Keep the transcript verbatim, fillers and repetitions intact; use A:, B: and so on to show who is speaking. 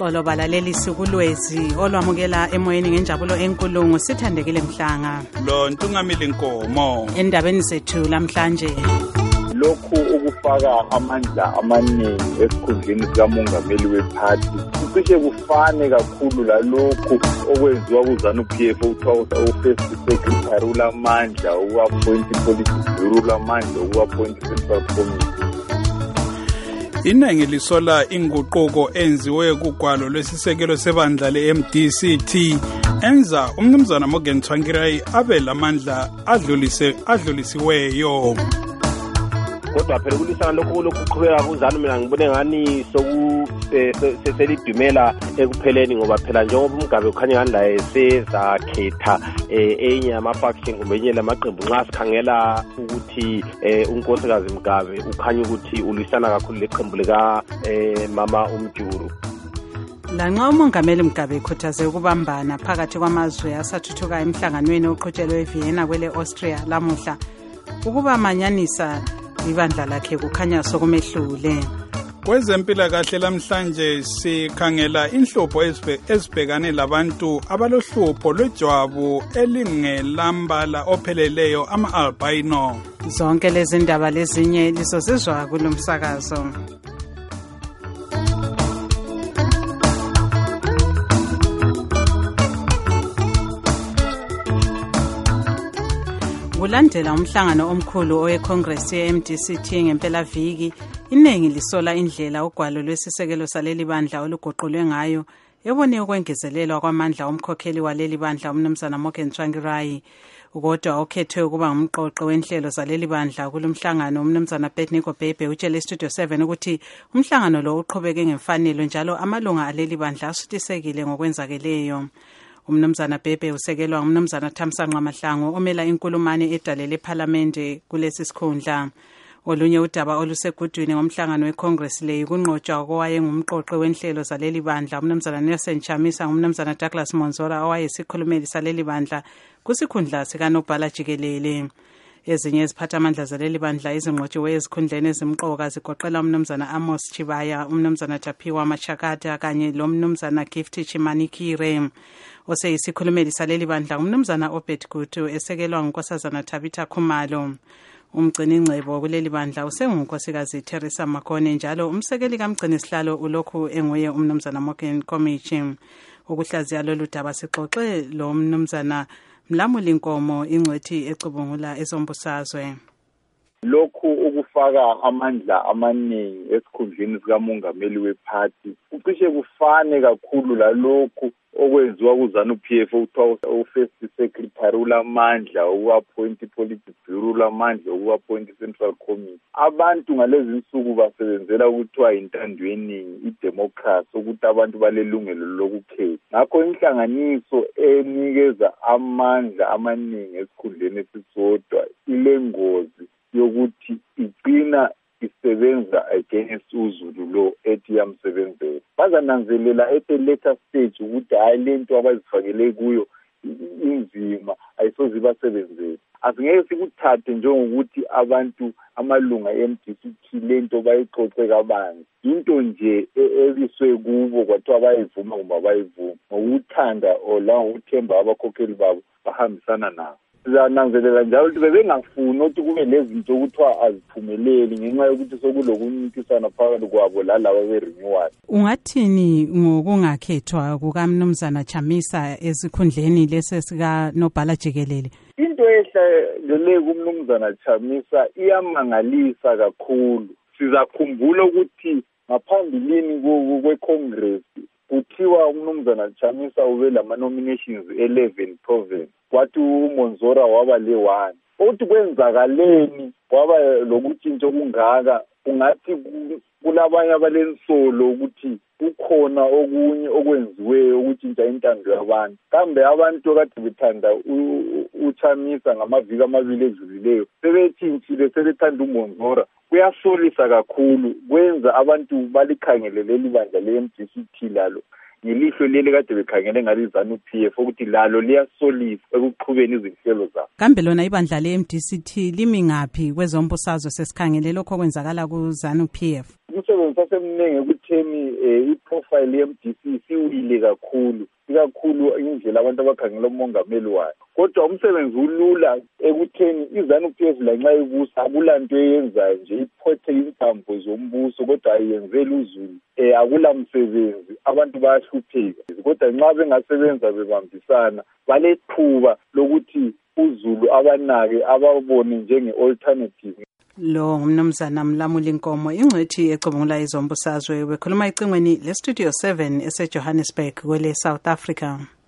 A: Uxolo balaleli sikulwezi olwamukela emoyeni ngenjabulo enkulu sithandekile Mhlanga
B: lo Ntungamile Nkomo
A: endabeni zethu namhlanje.
C: Lokhu ukufaka amandla amaningi esikhundleni sikamongameli wephathi kucishe kufane kakhulu lalokhu okwenziwa kuZANU-P F okuthiwa u-First Secretary ulamandla uku-appoint i-Politburo ulamandla uku-appoint i-Central Committee.
B: Iningi lisola inguquko enziwe kugwalo lwesisekelo sebandla le-M D C T enza umnumzana Morgan Tsvangirai abe lamandla adlulise adlulisiweyo.
D: Kodwa phela kulisana lokho lokuqhubeka kuZANU mina ngibone ngani soku seselidumela ekupheleni ngoba phela njengoba umgabe ukhanya ngani la esezakhetha enye ama faction kumbe enye lamaqembu nxa sikhangela ukuthi unkosikazi Mgabe ukhanya ukuthi ulisana kakhulu leqembu lika mama uMjuru.
A: Lanxa umongameli Mgabe ekhuthaze ukubambana phakathi kwamazwe asathuthuka emhlanganweni oqhutshelwe eVienna kwele Austria lamuhla ukuba manyanisa ibandla lakhe kukhanya sokumehlule.
B: Kwezempilakahle lamhlanje sikhangela inhlupho ezibhekane labantu abalohlupho lwejwabu elingelambala opheleleyo ama-albino.
A: Zonke lezi ndaba lezinye lizozizwa kulomsakazo. Kulandela umhlangano omkhulu oweCongress ye-M D C T ngempela viki, iningi lisola indlela ugwalo lwesisekelo saleli bandla olugoqulwe ngayo ebone ukwengezelelwa kwamandla omkhokheli waleli bandla umnumzana Morgan Tsvangirai. Kodwa okhethwe ukuba ngumqoqi wenhlelo zaleli bandla kulomhlangano umnumzana Bethniko Bebe utshele Studio seven ukuthi umhlangano lo uqhubeke ngemfanelo njalo amalunga aleli bandla asuthisekile ngokwenzakeleyo. Umnumzana Bebe usekelwa umnumzana Thamsanqa Mahlangu omela inkulumane edalele eParliament kulesi sikhundla. Olunye udaba olusegudwini ngomhlangano weCongress le kunqotshwa kowaye ngumqoqi wenhlelo zaleli bandla umnumzana Nelson Chamisa umnumzana Douglas Monzora owayesikhulumeli saleli bandla kusikhundla sikaNobhala Jikelele. Ezinye iziphathamandla zaleli bandla izingqotshiwe ezikhundleni ezimqoka zigoqela umnumzana Amos Chibaya, umnumzana Tapiwa Machakata kanye lo mnumzana Gift Chimanikire. Oseyisikhulumeli saleli bandla umnumzana Obed Gutu esekelwa ngunkosazana Tabitha Khumalo. Umgcini ngcebo kuleli bandla usengunkosikazi Teresa Makone njalo umsekeli kamgcini sihlalo ulokhu enguye umnumzana Morgan Komichi. Ukuhlaziya lolu daba sixoxe lo mnumzana Mlamuli Nkomo ingcwethi ecubungula ezombusazwe.
C: Lokhu ukufaka amandla amaningi esikhundleni sikamongameli wephathi kucishe kufane kakhulu lalokhu okwenziwa kuZANU-P F okuthiwa u-First Secretary ulamandla uku-appoint i-Politburo ulamandla uku-appoint i-Central Committee. Abantu ngalezi nsuku basebenzela ukuthiwa intando yeningi i-democracy ukuthi abantu balelungelo lokukhetha. Ngakho inhlanganiso enikeza amandla amaningi esikhundleni esisodwa ilengozi yokuthi igcina isebenza against uZulu lo ethi yamsebenzela. Bazananzelela at a later stage ukuthi hayi lento abazifakele kuyo inzima ayisoze basebenzele. Asingeke sikuthathe njengokuthi abantu amalunga e-M D C T lento bayixoxe kabanzi. Into nje ebiswe kubo kwathiwa bayivuma kumbe bayivuma ngokuthanda ola ukuthemba abakhokheli babo bahambisana nabo. Sizananzelela njalo ukuthi bebengafuni ukuthi kube lezinto ukuthiwa aziphumeleli ngenxa yokuthi sokulokuncintisana phakathi kwabo lalaba be-renewal.
A: Ungathini ngokungakhethwa kukamnumzana Chamisa esikhundleni lesi sikaNobhala Jikelele?
C: Into ehlalele kumnumzana Chamisa iyamangalisa kakhulu. Sizakhumbula ukuthi ngaphambilini kwe-Congress kuthiwa umnumzana Chamisa ube lama-nominations eleven province. Kwathi uMonzora waba le one. Ukuthi kwenzakaleni waba lokutshintsha okungaka ungathi kulabanye abalensolo ukuthi kukhona okunye okwenziwe ukutshintsha intando yabantu. Kambe abantu kade bethanda uChamisa ngamaviki amabili edlulileyo sebetshintshile sebethanda uMonzora. Kuyasolisa kakhulu kwenza abantu balikhangele leli bandla le-M D C T lalo ngilihlo leli kade bekhangele ngalo iZANU-P F ukuthi lalo liyasolisa ekuqhubeni izinhlelo zabo.
A: Kambe lona ibandla le-M D C T limi ngaphi kwezombusazwe sesikhangele lokho kwenzakala kuZANU-P F?
C: umsebenzi sasemningi ekutheni i-profile ye-M D C siwile kakhulu ikakhulu indlela abantu abakhangela umongameli wayo. Kodwa umsebenzi ulula ekutheni iZANU-P F lanxa ibusa akulanto eyenzayo nje iphethe intambo zombuso kodwa ayenzeli uzulu. Eh akula msebenzi abantu bayahlupheka. Kodwa nxa bengasebenza bebambisana balethuba lokuthi uzulu abanake ababone njenge-alternative.
A: Lo ngumnumzana Mlamuli Nkomo ingcwethi ecubungula izombusazwe bekhuluma icingweni le Studio seven ese Johannesburg kwele South Africa.